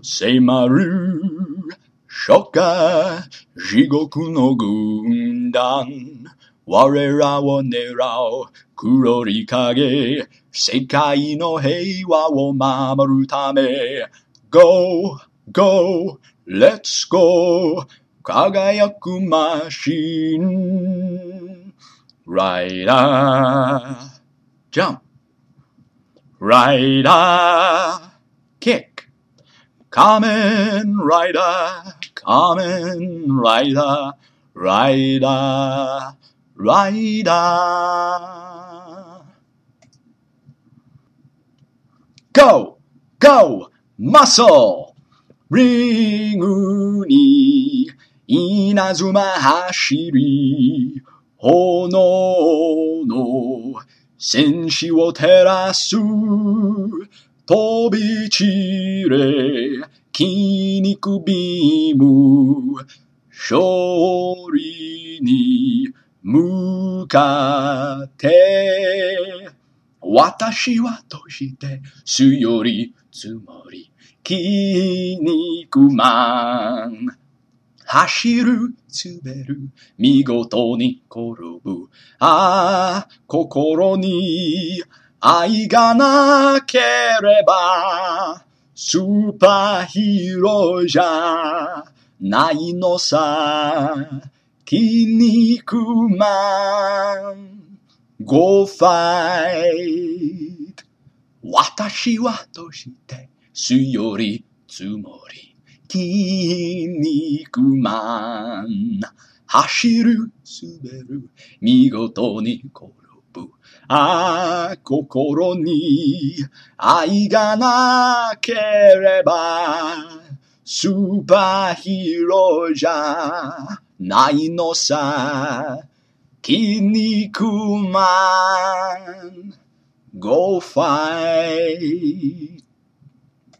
迫る初夏地獄の軍団、我らを狙う黒い影、世界の平和を守るため Go, go, let's go 輝くマシンライダージャンプライダーキック仮面ライダー仮面ライダーライダーライダー Go! Go! マッソルリングに稲妻走り炎の戦士を照らす飛び散れ筋肉ビーム勝利に向かって私はどうしてすよりつもり筋肉マン走る滑る見事に転ぶ心に愛がなければスーパーヒーローじゃないのさ筋肉マン Go fight 私はどうしてすよりつもり筋肉マン走る滑る見事に転ぶ心に愛がなければスーパーヒーローじゃないのさ筋肉マン Go fight